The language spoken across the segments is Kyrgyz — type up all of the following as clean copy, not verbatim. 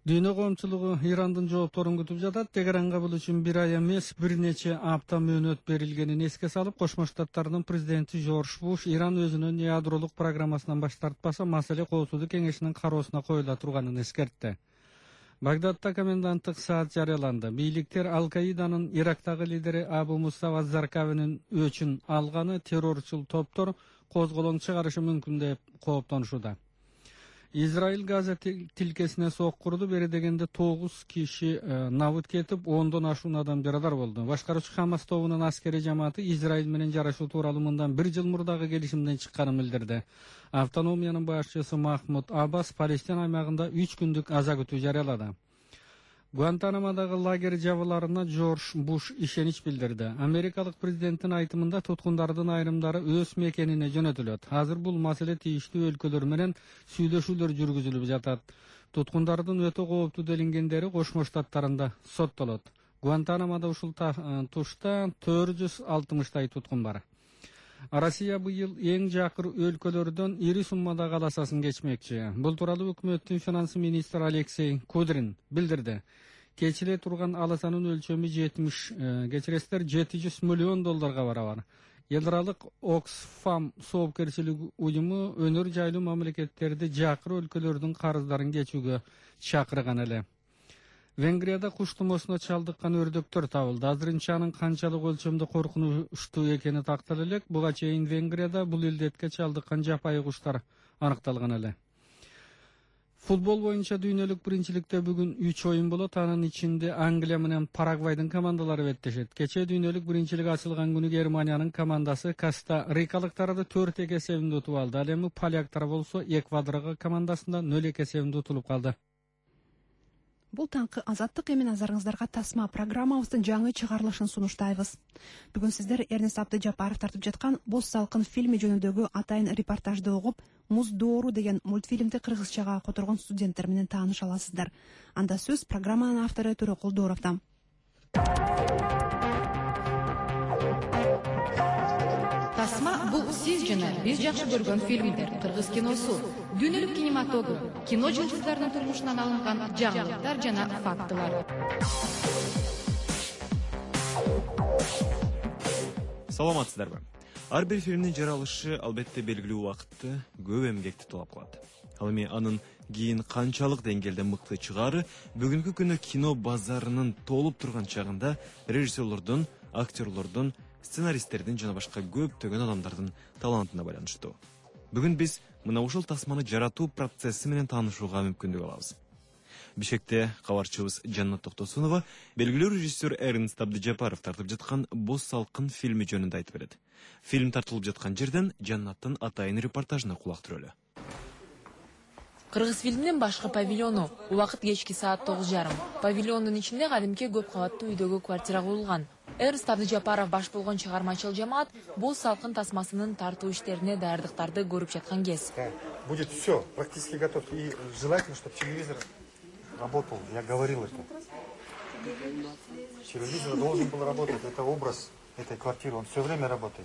Dünya koomчулугу Irandын жоопторун күтүп жатат. Тегеранга бул үчүн бир ай эмес, бир нече апта мөөнөт берилгенин эске салып, Кошмо Штаттардын президенти Жорж Буш Иран өзүнүн ядролук программасынан баш тартпаса, маселе Коопсуздук кеңешинин кароосуна коюла турганын эскертти. Багдадта коменданттык саат жарыяланды. Бийликтер Ал-Каиданын Ирактагы лидери Абу Мусаб аз-Заркавинин өчүн алганы террорчул топтор козголоң чыгарышы мүмкүн деп кооптонушууда. Израиль Газа тилкесине соккурду. Бери дегенде 9 киши набыт кетип, 10дон ашуун адам жарадар болду. Башкаруучу Хамас тобунун аскери жамааты Израиль менен жарашуу тууралуу мындан 1 жыл мурдагы келишимден чыкканын билдирди. Автономиянын башчысы Махмуд Аббас Палестина аймагында 3 күндүк аза күтүү жарыялады. Гуантанамодагы лагерь жабыларына Жорж Буш ишенич билдирди. Америкалык президенттин айтымында туткундардын айрымдары өз мекенине жөнөтүлөт. Азыр бул маселе тийиштүү өлкөлөр менен сүйлөшүүлөр жүргүзүлүп жатат. Туткундардын өтө кооптуу делингендери Кошмо Штаттарында соттолот. Гуантанамода ушул тушта 460 туткун бар. Россия быйыл эң жакыр өлкөлөрдөн ири суммада каласасын кечмекчи. Бул тууралуу өкмөттүн финансы министри Алексей Кудрин билдирди. Кечиле турган аласанын өлчөмү 700 миллион долларга барабар. Ядралык Оксфам соопкерчилик уюму өнөр жайлуу мамлекеттерди жакыр өлкөлөрдүн карыздарын кечүүгө чакырган эле. Венгрияда куш тумоосуна чалдыккан өрдөктөр табылды. Азырынча анын канчалык өлчөмдө коркунучтуу экени тактала элек. Буга чейин Венгрияда бул илдетке чалдыккан жапайы куштар аныкталган эле. Футбол боюнча дүйнөлүк биринчиликте бүгүн 3 оюн болот. Анын ичинде Англия менен Парагвайдын командалары беттешет. Кечээ дүйнөлүк биринчилик ачылган күнү Германиянын командасы Коста-Рикалыктарды 4 эсебинде утуп алды. Ал эми поляктар болсо Эквадорго командасында 0 эсебинде утулуп калды. Бул таңкы азаттык эми назарыңыздарга тасма программабыздын жаңы чыгарылышын сунуштайбыз. Бүгүн сиздер Эрнест Абдыжапаров тартып жаткан Боз салкын фильми жөнүндөгү атайын репортажды угуп, Муз доору деген мультфильмди кыргызчага которгон студенттер менен тааныша аласыздар. Анда сөз программанын автору Төрөкул Дооровдон. Тасма бул сиз жана биз жакшы көргөн фильмдер, кыргыз киносу, дүйнөлүк кинематограф, кино жылдыздарынын турмушунан алынган жаңылыктар жана фактылар. Саламатсыздарбы? Ар бир фильмдин жаралышы албетте белгилүү убакытты, көп эмгекти талап кылат. Ал эми анын кийин канчалык деңгээлде мыкты чыгары бүгүнкү күнү кино базарынын толуп турган чагында режиссерлордун, актерлордун, сценаристтердин жана башка көптөгөн адамдардын талантына байланыштуу. Бүгүн биз мына ушул тасманы жаратуу процесси менен таанышууга мүмкүндүк алабыз. Бишкекте кабарчыбыз Жаннат Токтосунова белгилүү режиссер Эрнест Абдыжапаров тартып жаткан Боз салкын фильми жөнүндө айтып берет. Фильм тартылып жаткан жерден Жаннаттын атайын репортажына кулак түрөлү. Кыргыз фильминин башкы павильону, убакыт кечки саат 9:30. Павильондун ичинде кадимки көп кабаттуу үйдөгү квартира курулган. Эрнест Абдыжапаров баш болгон чыгармачыл жамаат Боз салкын тасмасынын тартуу иштерине даярдыктарды көрүп жаткан кез. Будет все практически готов. И желательно, чтобы телевизор работал. Я говорил это. Телевизор должен был работать. Это образ этой квартиры. Он все время работает.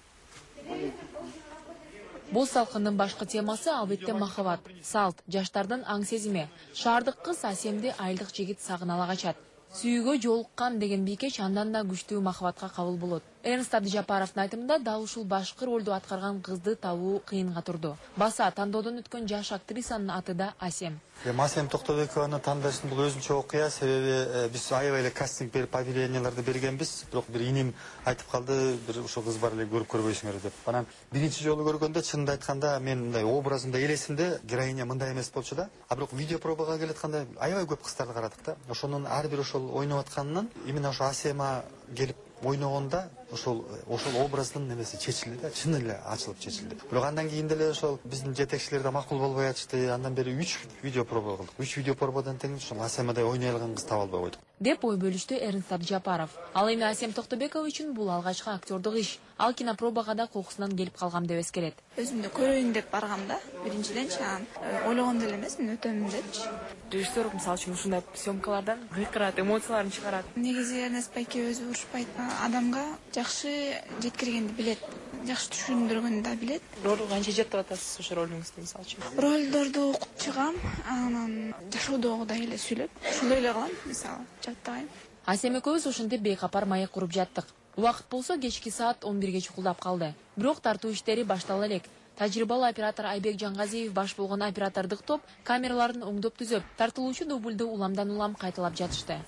Боз салкындын башкы темасы албетте махабат, салт, жаштардын аң сезими. Шаардык кыз Асемди айылдык жигит сагынала качат. Сүйүүгө жолуккан деген бийкеч андан да күчтүү махабатка кабыл болот. Эрнест Абдыжапаровдун айтымында дал ушул башкы ролду аткарган кызды табуу кыйынга турду. Баса тандоодон өткөн жаш актрисанын аты да Асем. Асем Токтобекованы тандашдын бул өзүнчө окуя, себеби биз аябай эле кастинг берип объявленияларды бергенбиз, бирок бир инем айтып калды, бир ушул кыз бар эле көрүп көрбөйсүңөр деп. Анан биринчи жолу көргөндө чынын айтканда мен мындай образымда элесимде героиня мындай эмес болчу да. А бирок видео пробага келатканда аябай көп кыздарды карадык да. Ошонун ар бир ошол ойноп атканынан именно ошо Асема келип ойногонда ошол образдын немеси чечилди да, чын эле ачылып чечилди. Бирок андан кийин деле ошол биздин жетекчилер да макул болбой атышты. Андан бери 3 видео проба кылдык. 3 видео пробадан тең ошол Асемадай ойной алган кыз таба албай койдук. Деп ой бөлүштү Эрнест Абдыжапаров. Ал эми Асем Токтобекова үчүн бул алгачкы актердук иш. Ал кинопробага да кокусунан келип калгам деп эскерет. Өзүмдү көрөйүн деп баргам да. Биринчиден ойлогон деле эмес, мен өтөмүн депчи. Режиссер мисалы үчүн ушундай съемкалардан кыйкырат, эмоцияларын чыгарат. Негизи Эрнест байке өзү урушпайт. Адамга жакшы жеткиргенди билет, жакшы түшүндүргөндү да билет. Ролду канча жаттап атасыз ошо ролуңузду мисалы үчүн? Ролдорду окуп чыгам, анан жашоодогудай эле сүйлөп ошондой эле кылам, мисалы жаттайм. Асем экөөбүз ошентип бейкапар маек куруп жаттык. Убакыт болсо кечки саат 11ге чукулдап калды. Бирок тартуу иштери баштала элек. Тажрыйбалуу оператор Айбек Жангазиев баш болгон оператордук топ камераларын оңдоп түзөп, тартылуучу дубльду уламдан улам кайталап жатышты.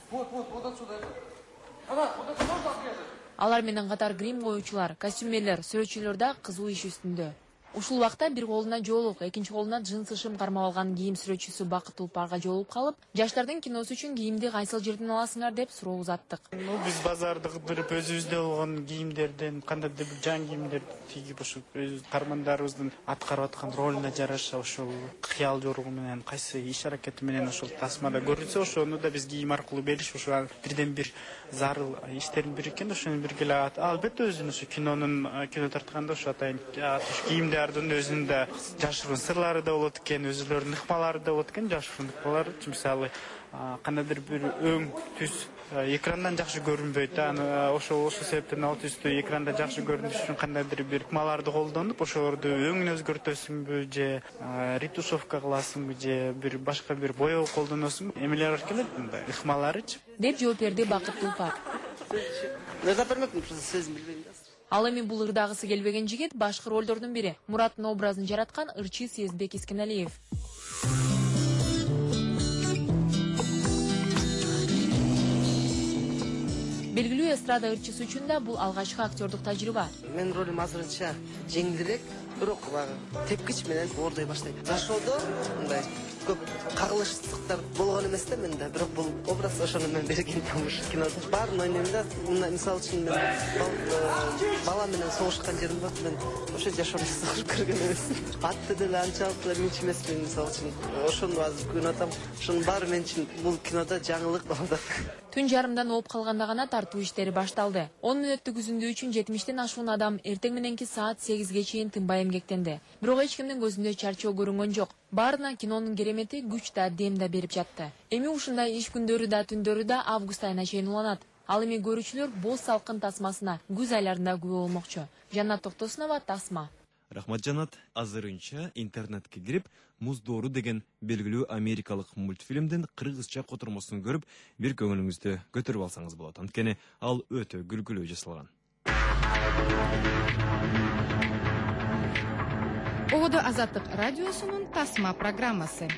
Алар менен катар грим коюучулар, костюмерлер, сүрөтчүлөр да кызуу иш үстүндө. Ушул убакта бир колуна жоолук, экинчи колуна джинсы шым кармап алган кийим сүрөтчүсү Бакыт Улпарга жолугуп калып, жаштардын киносу үчүн кийимди кайсыл жерден аласыңар деп суроо узаттык. Биз базарды кыдырып өзүбүздө болгон кийимдерден кандайдыр бир жаңы кийимдерди тигип ошо өз кармандарыбыздын аткарып аткан ролуна жараша ошол кыял жоругу менен кайсы иш аракети менен ошол тасмада көрүнсө ошону да биз кийим аркылуу бериш ошо бирден бир зарыл иштердин бири экен. Ошону бирге албетте өзүнүн ошо кино тартканда ошо атайын кийимдердин өзүнүн да жашыруун сырлары да болот экен, өзүлөрүнүн ыкмалары да болот экен. Жашыруун ыкмалар мисалы кандайдыр бир өң түз экрандан жакшы көрүнбөйт. Ошол себептен ал түздү экранда жакшы көрүнүш үчүн кандайдыр бир ыкмаларды колдонуп, ошолорду өңүн өзгөртөсүңбү же ретушевка кыласыңбы же бир башка бир боёу колдоносуңбу, эмелер бар келет мындай ыкмаларычы деп жооп берди Бакыт Улпар. Ал эми бул ырдагысы келбеген жигит башкы ролдордун бири, Мураттын образын жараткан ырчы Сезбек Искеналиев. Белгилүү эстрада ырчысы үчүн да бул алгачкы актёрдук тажрыйба. Мен ролим азырынча жеңилирээк, бирок тепкич менен оордой баштайт. Жашоодо мындай көп кагылыштыктар болгон эмес да менде, бирок бул образ ошону мен берген кинодо. Баарын ойнойм да, мисалы үчүн мен бала менен согушкан жерим бар, мен ошо жашоону согуш көргөн эмесмин. Атты деле анчалык да мен эмесмин, мисалы үчүн ошону азыр көрүп атам. Ошонун баары мен үчүн бул кинодо жаңылык болду. Түн жарымдан ооп калганда гана тартуу иштери башталды. 10 мүнөттүк үзүндүү үчүн 70тен ашуун адам эртең мененки саат 8ге чейин тынбай эмгектенди. Бирок эч кимдин көзүндө чарчоо көрүнгөн жок. Баарына кинонун керемети күч да, дем да берип жатты. Эми ушундай иш күндөрү да, түндөрү да август айына чейин уланат. Ал эми көрүүчүлөр боз салкын тасмасына күз айларында күбө болмокчу. Жанат Токтосунова, Тасма. Рахмат Жанат, азырынча интернетке кирип, Муз доору деген белгилүү америкалык мультфильмдин кыргызча котормосун көрүп, бир көңүлүңүздү көтөрүп алсаңыз болот. Анткени ал өтө күлкүлүү жасалган. Оодо Азаттык радиосунун Тасма программасы.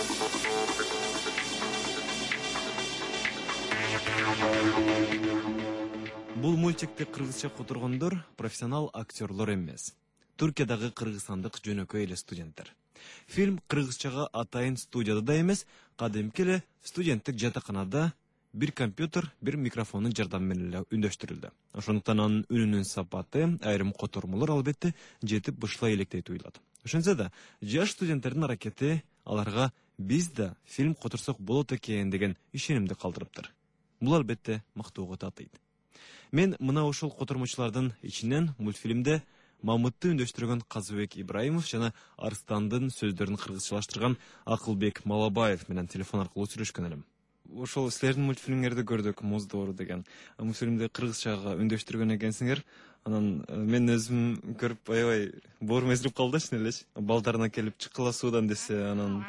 Бул мультикти кыргызча которгондор профессионал актерлор эмес. Түркиядагы кыргызстандык жөнөкөй эле студенттер. Фильм кыргызчага атайын студияда да эмес, кадимки эле студенттик жатаканада бир компьютер, бир микрофондун жардамы менен эле үндөштүрүлдү. Ошондуктан анын үнүнүн сапаты, айрым котормолор албетте жетип бышла электей туюлат. Ошентсе да, жаш студенттердин аракети аларга биз да фильм которсок болот экен деген ишенимди калтырыптыр. Бул албетте мактоого татыйт. Мен мына ошол котормочулардын ичинен мультфильмде Мамытты үндөштүргөн Казыбек Ибраимов жана Арстандын сөздөрүн кыргызчалаштырган Акылбек Малабаев менен телефон аркылуу сүйлөшкөн элем. Ошол силердин мультфильмиңерди көрдүк, Муз доору деген. Мультфильмди кыргызчага үндөштүргөн экенсиңер. Анан мен өзүм көрүп аябай боорум эзилип калды да чын элечи. Балдарына келип чыккыла суудан десе, анан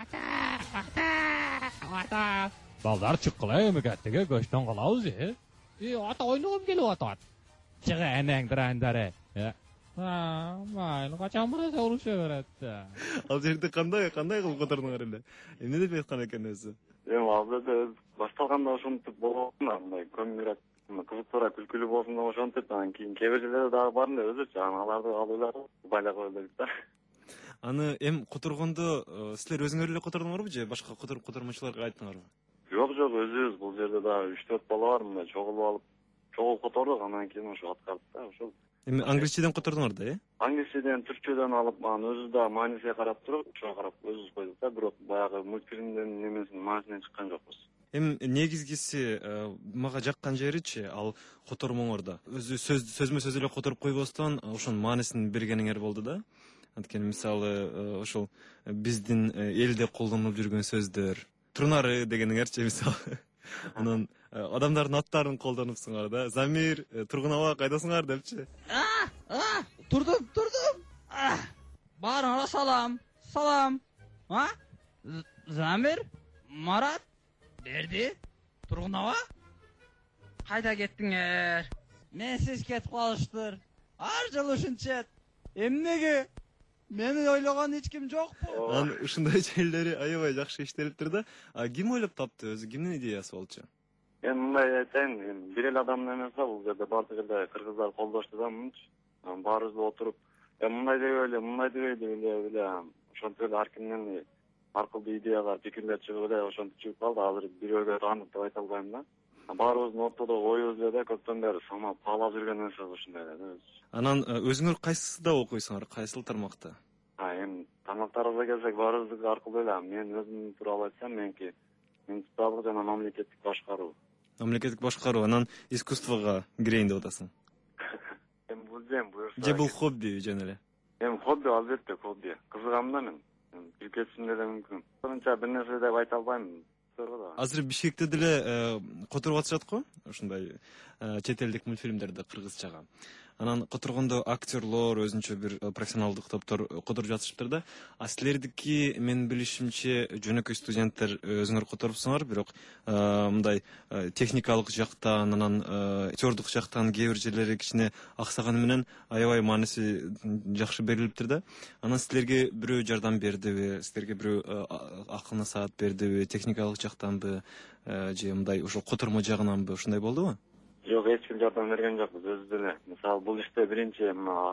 балдар чыккыла эмегеттиге көчтөн калабыз, ата ойногом келип атат. Чыга энеңдир андары. Майыл качан бараса уруша берет. Ал жерде кандай кылып котордуңар эле? Эмне деп айткан экен өзү? Ал жерде башталганда ошентип болгон, мындай көңүл кызыктуураак күлкүлүү болсун деп ошентип, анан кийин кээ бир жерлерде дагы бардым да өзүчү аларды алуулар байлап койдук да. Аны которгондо силер өзүңөр эле котордуңарбы же башка котормочуларга айттыңарбы? Жок, өзүбүз бул жерде дагы 3-4 бала бар, мындай чогулуп котордук, анан кийин ошо аткардык да, ошол. Эми англисчеден котордуңар да, Англисчеден, түркчөдөн алып, анан өзүбүз да маанисе карап туруп, ошого карап өзүбүз койдук да, бирок баягы мультфильмдин немесинин маанисинен чыккан жокпуз. Эми негизгиси мага жаккан жеричи, ал котормоңордо өзү сөзмө сөз эле которуп койбостон, ошонун маанисин бергениңер болду да. Анткени мисалы ошол биздин элде колдонулуп жүргөн сөздөр, турнары дегениңерчи мисалы. Анан адамдардын аттарын колдонупсуңар да. Замир, Тургун аба кайдасыңар депчи. Турдум. Баарыңарга салам. Замир, Марат, Берди, Тургун ага? Кайда кеттиңер? Менсиз кетип калыштыр. Ар жылы ушунча. Эмнеге? Мени ойлогон эч ким жокпу? Анан ушундай жерлери аябай жакшы иштелиптир да. Ким ойлоп тапты өзү? Кимдин идеясы болчу? Мен мындай айтайын, бир эле адамдын эмес да, бул жерде бардык эле кыргыздар колдошту да мынчы. Баарыбыз отуруп, мындай деп эле, ошентип эле ар кимдин ар кылдуу идеялар, пикирлер чыгып эле ошентип чыгып калды. Азыр бирөөгө таанып деп айта албайм да. Баарыбыздын ортодогу оюбуз эле көптөн бери санап каалап жүргөн нерсе ушундай эле. Анан өзүңөр кайсысында окуйсуңар? Кайсыл тармакта? Эми тармактарыбызга келсек, баарыбыздык аркылуу эле. Мен өзүм тууралуу айтсам, меники муниципалдык жана мамлекеттик башкаруу. Мамлекеттик башкаруу, анан искусствого кирейин деп атасың. Эми бул буюрса. Же бул хобби жөн эле? Эми хобби, албетте хобби. Кызыгам да мен. Биркетишим деле мүмкүн. Мынча бир нерсе деп айта албайм. Азыр Бишкекте деле которуп атышат го, ушундай чет элдик мультфильмдерди кыргызчага. Анан которгондо актерлор, өзүнчө бир профессионалдык топтор которуп жатышыптыр да. Силердики мен билишимче жөнөкөй студенттер өзүңөр которупсуңар, бирок мындай техникалык жактан, анан актерлдук жактан кээ бир жерлери кичине аксаганы менен аябай мааниси жакшы берилиптир да. Анан силерге бирөө жардам бердиби, силерге бирөө акыл насаат бердиби, техникалык жактанбы, же мындай ошо котормо жагынанбы, ушундай болдубу? Жок, эч ким жардам берген жокпуз, өзүбүз эле. Мисалы, бул иште биринчи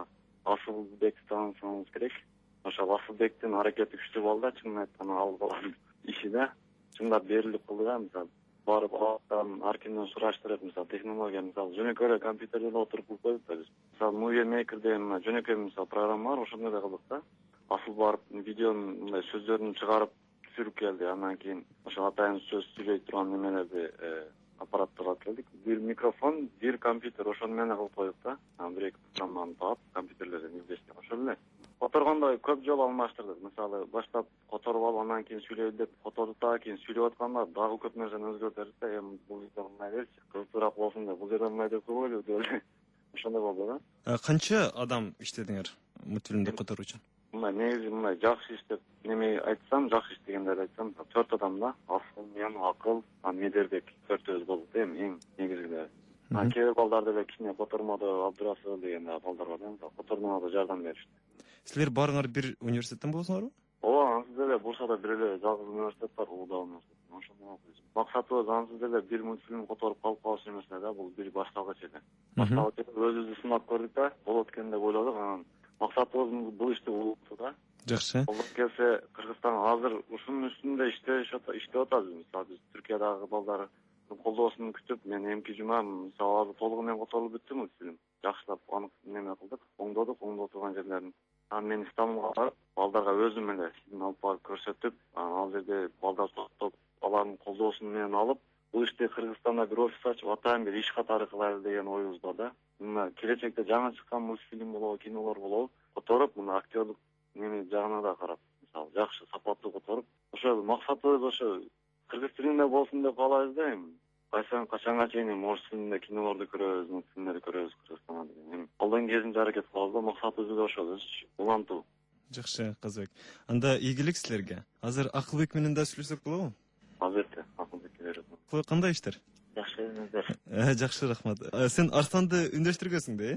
Асылбекти таанысаңыз керек. Ошол Асылбектин аракети күчтүү болду да, чынын айтканда ал баланын иши да чындап берилип калды да. Мисалы, барып ар кимден сураштырып, мисалы, технология, мисалы, жөнөкөй эле компьютерде отуруп кылып койдук да биз. Мисалы, Movie Maker деген жөнөкөй мисалы программа бар, ошондой эле кылдык да. Асыл барып видеонун мындай сөздөрүн чыгарып түшүрүп келди. Андан кийин ошо атайын сөз сүйлөй турган немелерди аппараттар алып келдик. Бир микрофон, бир компьютер, ошону менен кылып койдук да. Бир эки программаны таап, компьютерлерден издештик. Ошол эле. Которгондо көп жолу алмаштырдык. Мисалы, баштап которуп алып, андан кийин сүйлөй деп котордук да, кийин сүйлөп атканда дагы көп нерсени өзгөртөбүз да. Эми бул жерде мындай дечи, кызыктуураак болсун деп, бул жерде мындай деп коелу деп эле. Ошондой болду да. Канча адам иштедиңер мультфильмди которуу үчүн? Негизи мындай жакшы иштеп, неме айтсам, жакшы иштегендерди айтсам, 4 адам да. Асыл, мен, Акыл, Медербек 4-өбүз болдук да, эми эң негизгилери. Кээ бир балдар деле кичине котормодо Абдырасыл деген балдар бар да, котормодо жардам беришти. Силер баарыңар бир университеттен болсуңарбы? Ооба, ансыз деле Бурсада бир эле жалгыз университет бар, Улуу университет. Ошондо окуйбуз. Максатыбыз ансыз деле бир мультфильм которуп калып калыш эмес да, бул бир башталгыч эле. Башталгыч өзүбүздү сынап көрдүк да, болот экен деп ойлодук, анан максатыбыз бул ишти улутту да. Жакшы. Колдон келсе, Кыргызстан азыр ушунун үстүндө иштеп атабыз. Мисалы, биз Түркиядагы балдар колдоосун күтүп, мен эмки жума мисалы азыр толугу менен которулуп бүттү мультфильм. Жакшылап анык неме кылдык, оңдодук турган жерлерин. Анан мен Стамбулга барып, балдарга өзүм эле фильм алып барып көрсөтүп, ал жерде балдар топтоп, алардын колдоосун менен алып, бул ишти Кыргызстанда бир офис ачып, атайын бир иш катары кылайлы деген оюбуз бар да. Мына келечекте жаңы чыккан мультфильм болобу, кинолор болобу, которуп, мына актерлук неме жагына да карап, мисалы, жакшы сапаттуу которуп, ошо максатыбыз ошо кыргыз тилинде болсун деп каалайбыз да эми. Качанга чейин орус тилинде кинолорду көрөбүз, мультфильмдерди көрөбүз Кыргызстанда деген. Колдон келишинче аракет кылабыз да, максатыбыз ошол, улантуу. Жакшы, Казбек. Анда ийгилик силерге. Азыр Акылбек менен да сүйлөсөк болобу? Албетте, Акылбекке берет. Кандай иштер? Жакшы өзүңүздөр. Жакшы, рахмат. Сен Арсланды үндөштүргөсүң да,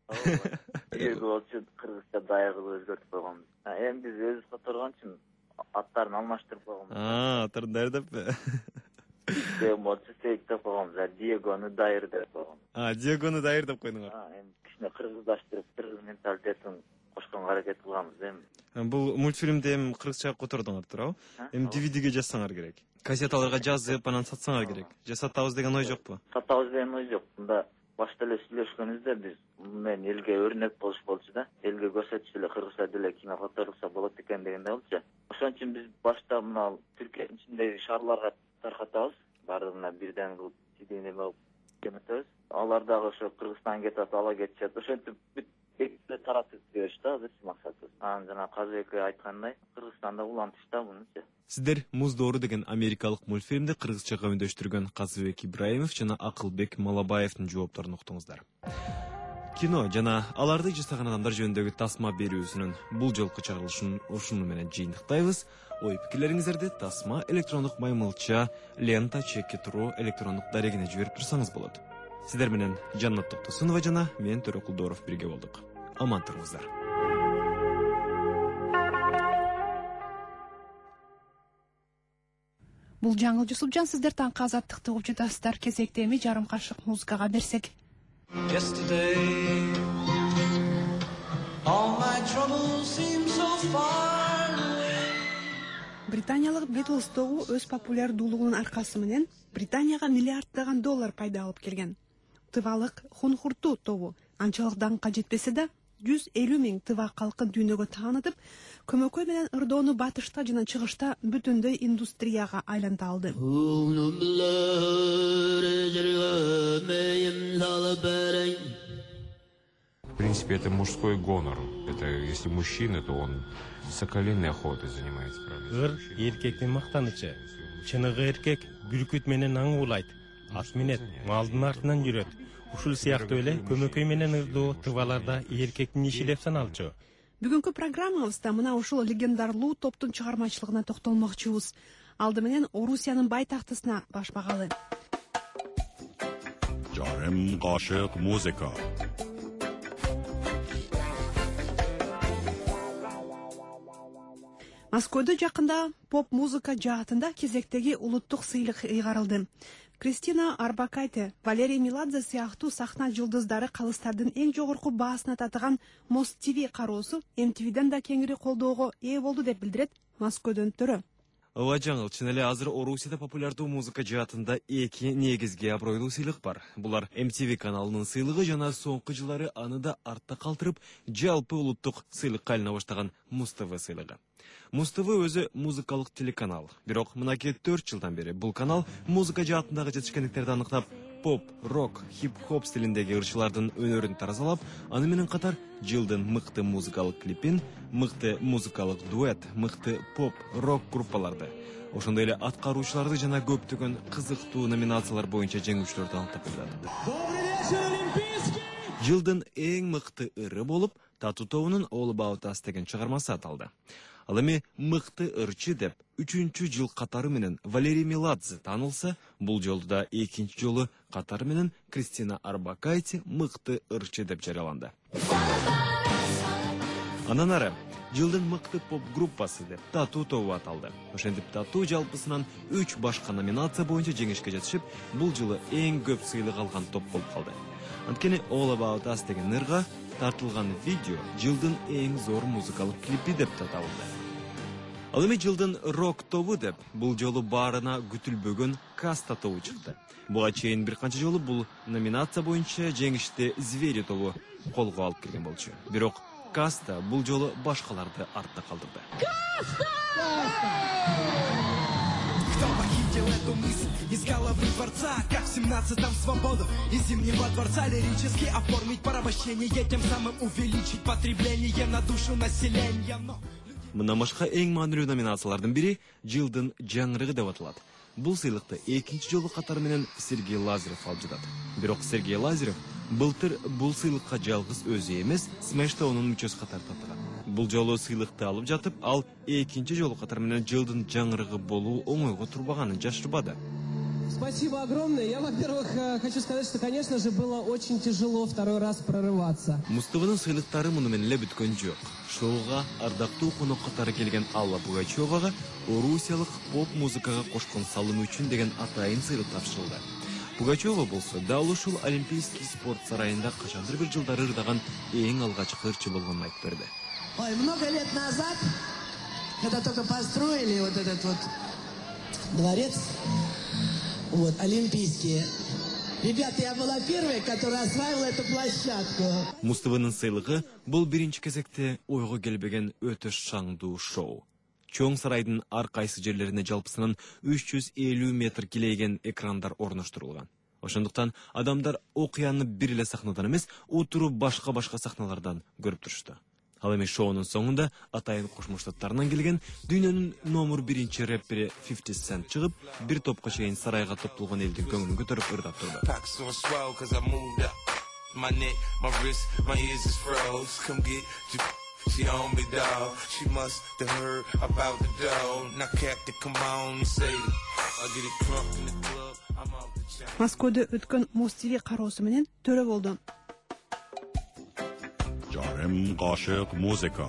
Бир болчу кыргызча дайыр кылып өзгөртүп койгонбуз. Эми биз өзүбүз которгон үчүн аттарын алмаштырып койгонбуз. Аттарын даярдаппы? Болчу Сейт деп койгонбуз, Диегону дайыр деп койгонбуз. Диегону дайыр деп койдуңар. Эми кичине кыргыздаштырып, кыргыз менталитетин кошконго аракет кылганбыз эми. Бул мультфильмди эми кыргызчага котордуңар, туурабы? Эми DVD-ге жазсаңар керек. Кассеталарга жазып, анан сатсаңар керек. Же сатабыз деген ой жокпу? Сатабыз деген ой жок. Мында башта эле сүйлөшкөнүбүздө биз мен элге өрнөк болуш болчу да. Элге көрсөтүп эле кыргызча деле кино которулса болот экен дегенде болчу. Ошон үчүн биз башта мына Түркиянын ичиндеги шаарларга таркатабыз. Бардыгына бирден кылып сидене болуп жөнөтөбүз. Алар дагы ошо Кыргызстан кетет, ала кетишет. Ошентип бүт экиге таратып бериш да, азырчы максатыбыз. Анан жана Казбек айткандай, Кыргызстанда улантыш да мунучу. Сиздер Муз доору деген америкалык мультфильмди кыргызчага үндөштүргөн Казбек Ибраимов жана Акылбек Малабаевдин жоопторун уктуңуздар. Кино жана аларды жасаган адамдар жөнүндөгү тасма берүүсүнүн бул жолку чыгарылышын ушуну менен жыйынтыктайбыз. Ой пикирлериңиздерди тасма электрондук маймылча lenta.cheki.ru электрондук дарегине жиберип турсаңыз болот. Сиздер менен Жаннат Токтосунова жана мен Төрө Кулдоров бирге болдук. Аман туруңуздар. Бул жаңыл Жусупжан, сиздер таңкы азаттыкты угуп жатасыздар. Кезекте эми жарым кашык музыкага берсек. Британиялык Beatles тобу өз популярдуулугунун аркасы менен Британияга миллиарддаган доллар пайда алып келген. Тывалык Хунхурту тобу анчалык даңкка жетпесе да 150 миң тыва калкын дүйнөгө таанытып, көмөкөй менен ырдоону батышта жана чыгышта бүтүндөй индустрияга айланта алды. В принципе, это мужской гонор. Это если мужчина, то он соколиной охотой занимается. Ыр эркектин мактанычы. Чыныгы эркек бүркүт менен аң улайт, ат минет, малдын артынан жүрөт. Ушул сыяктуу эле көмөкөй менен ырдоо тываларда эркектин иши деп саналчу. Бүгүнкү программабызда мына ушул легендарлуу топтун чыгармачылыгына токтолмокчубуз. Алды менен Орусиянын байтактысына баш багалы. Жарым кашык музыка. Москвада жакында поп-музыка жаатында кезектеги улуттук сыйлык ыйгарылды. Кристина Арбакайте, Валерий Меладзе сыяктуу сахна жылдыздары калыстардын эң жогорку баасына татыган Мост ТВ кароосу MTVден да кеңири колдоого ээ болду деп билдирет Москвадан Төрө. Ооба жаңыл, чын эле азыр Орусияда популярдуу музыка жаатында эки негизги абройлуу сыйлык бар. Булар MTV каналынын сыйлыгы жана соңку жылдары аны да артта калтырып, жалпы улуттук сыйлыкка айлана баштаган Муз ТВ сыйлыгы. Муз ТВ өзү музыкалык телеканал. Бирок мынакей 4 жылдан бери бул канал музыка жаатындагы жетишкендиктерди аныктап, поп, рок, хип-хоп стилиндеги ырчылардын өнөрүн таразалап, аны менен катар жылдын мыкты музыкалык клипин, мыкты музыкалык дуэт, мыкты поп, рок группаларды, ошондой эле аткаруучуларды жана көптөгөн кызыктуу номинациялар боюнча жеңүүчүлөрдү аныктап берди. Жылдын эң мыкты ыры болуп, Тату тобунун All About Us деген чыгармасы аталды. Ал эми мыкты ырчы деп 3-чү жыл катары менен Валерий Меладзе таанылса, бул жолду да 2-чи жолу катары менен Кристина Арбакайте мыкты ырчы деп жарыяланды. Андан ары жылдын мыкты поп группасы деп Тату тобу аталды. Ошентип Тату жалпысынан 3 башка номинация боюнча жеңишке жетишип, бул жылы эң көп сыйлык алган топ болуп калды. Анткени All About Us деген ырга тартылган видео жылдын эң зор музыкалык клипи деп аталды. Ал эми жылдын рок тобу деп бул жолу баарына күтүлбөгөн Каста тобу чыкты. Буга чейин бир канча жолу бул номинация боюнча жеңишти Звери тобу колго алып келген болчу. Бирок Каста бул жолу башкаларды артта калтырды. Кто похитил эту мысль из головы дворца, как в 17-м свободу из Зимнего дворца лирически оформить порабощение, тем самым увеличить потребление на душу населения. Мына башка эң маанилүү номинациялардын бири жылдын жаңырыгы деп аталат. Бул сыйлыкты 2-чи жолу катары менен Сергей Лазарев алып жатат. Бирок Сергей Лазарев былтыр бул сыйлыкка жалгыз өзү эмес, Smash Town'ун мүчөсү катары татыган. Бул жолу сыйлыкты алып жатып, ал 2-чи жолу катары менен жылдын жаңырыгы болуу оңойго турбаганын жашырбады. Спасибо огромное. Я, во-первых, хочу сказать, что, конечно же, было очень тяжело второй раз прорываться. Муз ТВнын сыйлыктары муну менен эле бүткөн жок. Шоуга ардактуу конок катары келген Алла Пугачевага орусиялык поп музыкага кошкон салымы үчүн деген атайын сыйлык тапшырылды. Пугачева болсо дал ушул Олимпийский спорт сарайында качандыр бир жылдары ырдаган эң алгачкы ырчы болгонун айтып берди. Ой, много лет назад, когда только построили вот этот вот дворец, вот, Олимпийский. Ребята, я была первой, которая осваивала эту площадку. Муз ТВнын сыйлыгы бул биринчи кезекте ойго келбеген өтө шаңдуу шоу. Чоң сарайдын ар кайсы жерлерине жалпысынан 350 метр килейген экрандар орноштурулган. Ошондуктан адамдар окуяны бир эле сахнадан эмес, отуруп башка сахналардан көрүп турушту. Ал эми шоунун соңунда атайын Кошмо Штаттарынан келген дүйнөнүн номер 1 рэпери 50 Cent чыгып, бир топко чейин сарайга топтолгон элдин көңүлүн көтөрүп ырдап турду. My neck, my wrist, my ears is froze. Come get you. She on me, dog. She must have heard about the dog. Now, Captain, come on and say it. I get it crunk in the club. I'm out the chain. Москвада өткөн Муз ТВ кароосу менен төрө болду. Жарым кашык музыка.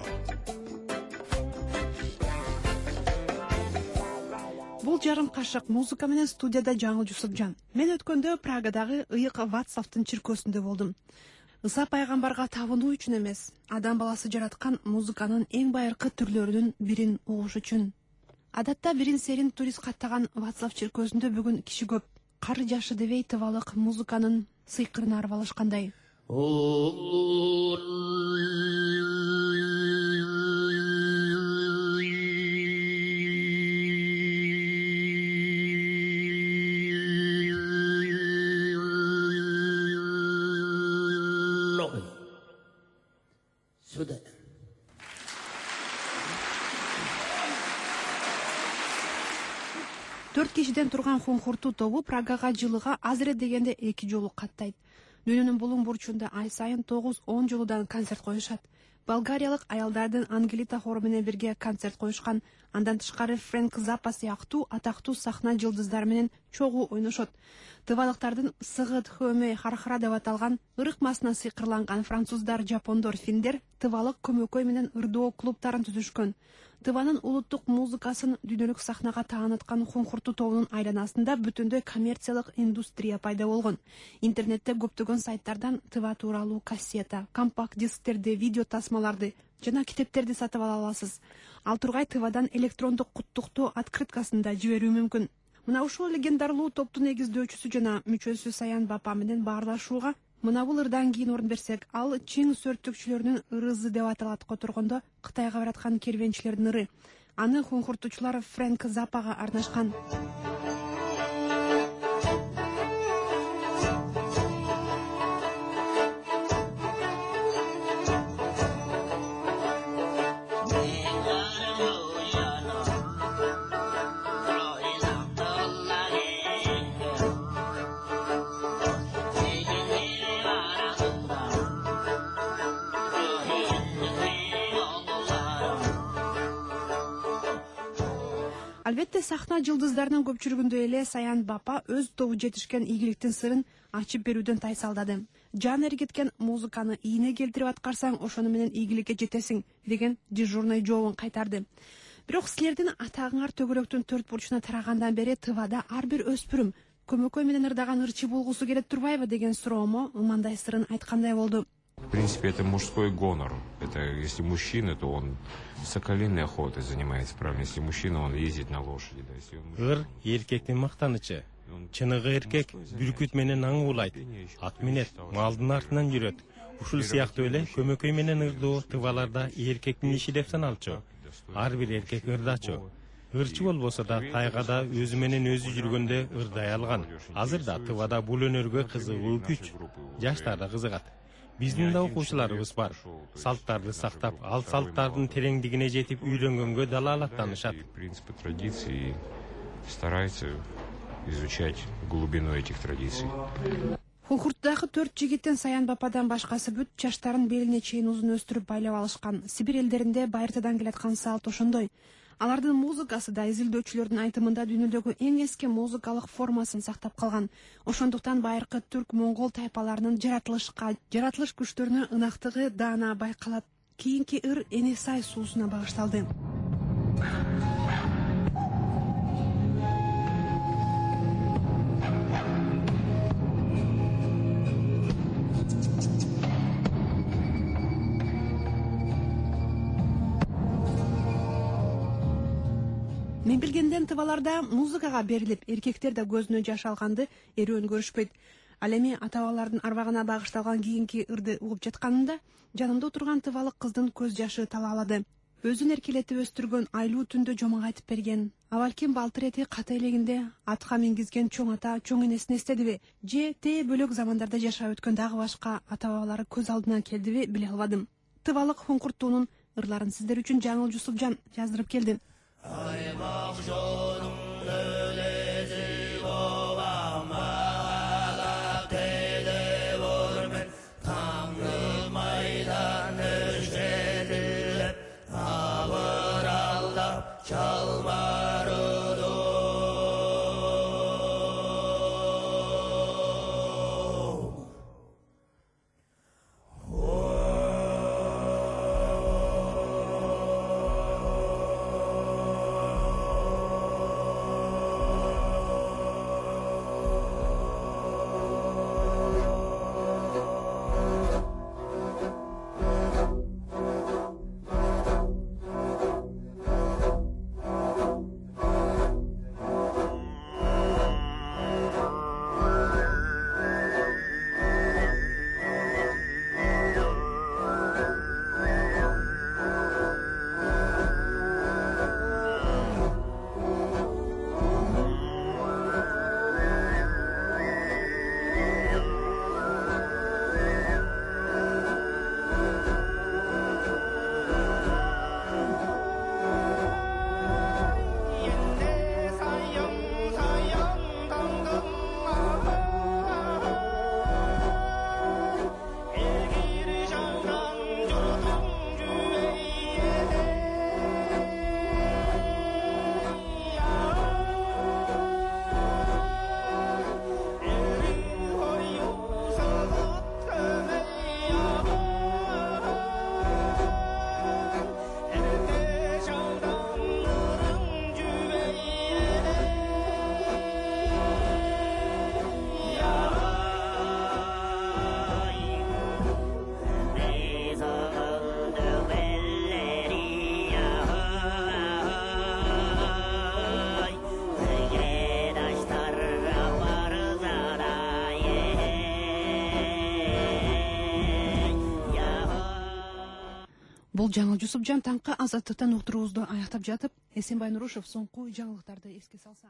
Бул жарым кашык музыка менен студияда Жаңыл Жусупжан. Мен өткөндө Прагадагы ыйык Вацлавдын чиркөөсүндө болдум. Ыса пайгамбарга табынуу үчүн эмес, адам баласы жараткан музыканын эң байыркы түрлөрүнүн бирин угуш үчүн. Адатта бирин серин турист каттаган Вацлав чиркөөсүндө бүгүн киши көп. Кары жашы дебей тывалык музыканын сыйкырына арып алышкандай. Сюда. Төрт кишиден турган Хунхурту тобу Прагага жылыга азыре дегенде 2 жолу каттайт. Дүйнөнүн булуң бурчунда ай сайын 9-10 жолудан концерт коюшат. Болгариялык аялдардын Ангелита хору менен бирге концерт коюшкан. Андан тышкары Фрэнк Заппа сыяктуу атактуу сахна жылдыздары менен чогуу ойношот. Тывалыктардын Сыгыт, Хөмө, Хархара деп аталган ырыкмасына сыйкырланган француздар, жапондор, финдер тывалык көмөкөй менен ырдоо клубтарын түзүшкөн. Тыванын улуттук музыкасын дүйнөлүк сахнага тааныткан Хунхурту тобунун айланасында бүтүндөй коммерциялык индустрия пайда болгон. Интернетте көптөгөн сайттардан тыва тууралуу кассета, компакт дисктерди, видео тасмаларды жана китептерди сатып ала аласыз. Ал тургай тывадан электрондук куттуктоо открыткасын да жиберүү мүмкүн. Мына ушул легендарлуу топтун негиздөөчүсү жана мүчөсү Саян Бапа менен баарлашууга мына бул ырдан кийин орун берсек, ал чиң сөрттүкчүлөрүнүн ырызы деп аталат которгондо Кытайга бараткан кервенчилердин ыры. Аны хунхуртуучулар Фрэнк Заппага арнашкан. Албетте сахна жылдыздарынын көпчүлүгүндө эле Саян Бапа өз тобу жетишкен ийгиликтин сырын ачып берүүдөн тайсалдады. Жан эргиткен музыканы ийне келтирип аткарсаң, ошону менен ийгиликке жетесиң деген дежурный жообун кайтарды. Бирок силердин атагыңар төгөлөктүн төрт бурчуна тарагандан бери тывада ар бир өспүрүм көмөкөй менен ырдаган ырчы болгусу келет турбайбы деген суроомо ымандай сырын айткандай болду. В принципе, это мужской гонор. Это если мужчина, то он соколиной охотой занимается, правильно? Если мужчина, он ездит на лошади. Да? Если он мужчина, Ыр эркектин мактанычы. Чыныгы эркек бүркүт менен аң улайт, ат минет, малдын артынан жүрөт. Ушул сыяктуу эле көмөкөй менен ырдоо тываларда эркектин иши деп саналчу. Ар бир эркек ырдачу. Ырчы болбосо да тайгада өзү менен өзү жүргөндө ырдай алган. Азырда тывада бул өнөргө кызыгуу күч. Жаштар да кызыгат. Биздин да окуучуларыбыз бар. Салттарды сактап, ал салттардын тереңдигине жетип үйрөнгөнгө далалаттанышат. принципы традиций старается изучать глубину этих традиций. Хунхуртудагы 4 жигиттен Саян Бападан башкасы бүт чаштарын белине чейин узун өстүрүп байлап алышкан. Сибир элдеринде байыртадан келаткан салт ошондой. Алардын музыкасы да изилдөөчүлөрдүн айтымында дүйнөдөгү эң эски музыкалык формасын сактап калган. Ошондуктан байыркы түрк-моңгол тайпаларынын жаратылыш күчтөрүнө ынактыгы даана байкалат. Кийинки ыр Энесай суусуна багышталды. Мен билгенден тываларда музыкага берилип, эркектер да көзүнө жаш алганды эрөөн көрүшпөйт. Ал эми ата-бабалардын арбагына багышталган кийинки ырды угуп жатканымда жанымда отурган тывалык кыздын көз жашы талаалады. Өзүн эркелетип өстүргөн айлуу түндө жомок айтып берген. Абалким балтыр эти ката элегинде атка мингизген чоң ата, чоң энесин эстедиби? Же тээ бөлөк замандарда жашап өткөн дагы башка ата-бабалары көз алдына келдиби биле албадым. Тывалык Хунхуртуунун ырларын сиздер үчүн Жаңыл Жусупжан жаздырып келди. Бул жаңы Жусупжан таңкы азаттыктан уктуруубузду аяктап жатып, Эсенбай Нурушев соңку жаңылыктарды эске салса.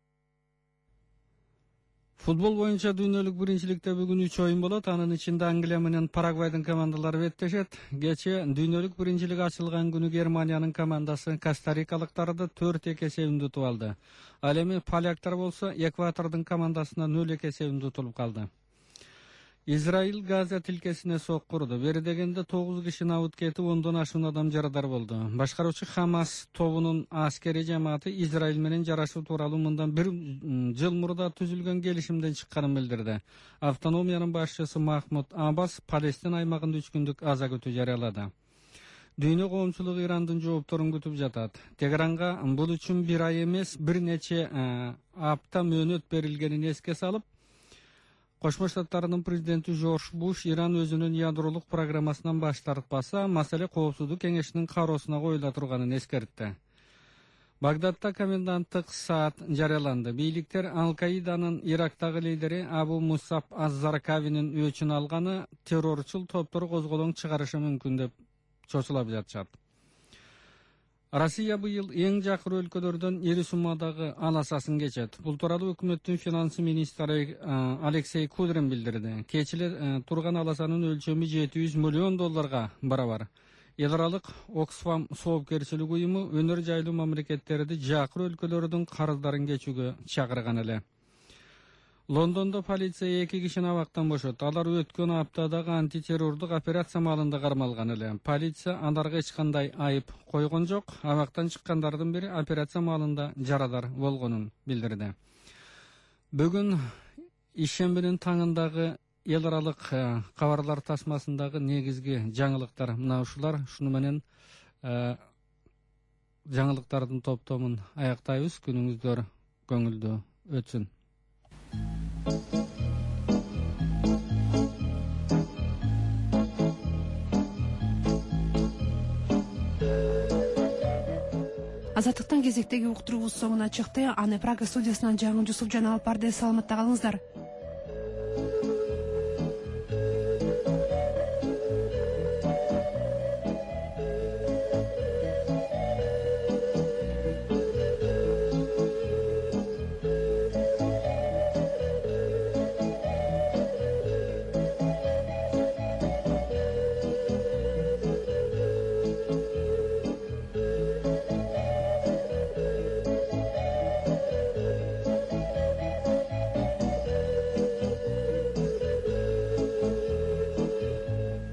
Футбол боюнча дүйнөлүк биринчиликте бүгүн 3 оюн болот. Анын ичинде Англия менен Парагвайдын командалары беттешет. Кече дүйнөлүк биринчилик ачылган күнү Германиянын командасы Коста-Рикалыктарды 4-2 эсебинде утуп алды. Ал эми поляктар болсо Эквадордун командасына 0-2 эсебинде утулуп калды. Израиль Газа тилкесине соккурду. Бери дегенде 9 киши набыт кетип, 10дон ашуун адам жарадар болду. Башкаруучу Хамас тобунун аскери жамааты Израиль менен жарашуу тууралуу мындан 1 жыл мурда түзүлгөн келишимден чыкканын билдирди. Автономиянын башчысы Махмуд Аббас Палестин аймагында 3 күндүк аза күтүү жарыялады. Дүйнө коомчулугу Ирандын жоопторун күтүп жатат. Тегеранга бул үчүн 1 ай эмес, бир нече апта мөөнөт берилгенин эске салып, Кошмо Штаттарынын президенти Жорж Буш Иран өзүнүн ядролук программасынан баш тартпаса, маселе Коопсуздук кеңешинин кароосуна коюла турганын эскертти. Багдадта коменданттык саат жарыяланды. Бийликтер Ал-Каиданын Ирактагы лидери Абу Мусаб аз-Заркавинин өчүн алганы террорчул топтор козголоң чыгарышы мүмкүн деп чочулап жатышат. Россия быйыл эң жакыр өлкөлөрдөн ири суммадагы аласасын кечет. Бул тууралуу өкмөттүн финансы министри Алексей Кудрин билдирди. Кечиле турган аласанын өлчөмү 700 миллион долларга барабар. Эл аралык Оксфам соопкерчилик уюму өнөр жайлуу мамлекеттерди жакыр өлкөлөрдүн карыздарын кечүүгө чакырган эле. Лондондо полиция 2 кишини абактан бошотtu. Алар өткөн аптадагы антитеррордук операция маалында кармалган эле. Полиция аларга эч кандай айып койгон жок. Абактан чыккандардын бири операция маалында жарадар болгонун билдирди. Бүгүн ишембинин таңындагы эл аралык кабарлар тасмасындагы негизги жаңылыктар мына ушулар. Шуну менен жаңылыктардын топтомун аяктайбыз. Күнүңүздөр көңүлдүү өтсүн. Азаттыктан кезектеги уктуруубуз соңуна чыкты. Аны Прага студиясынан жаңы Жусупжан алып барды. Саламатта калыңыздар.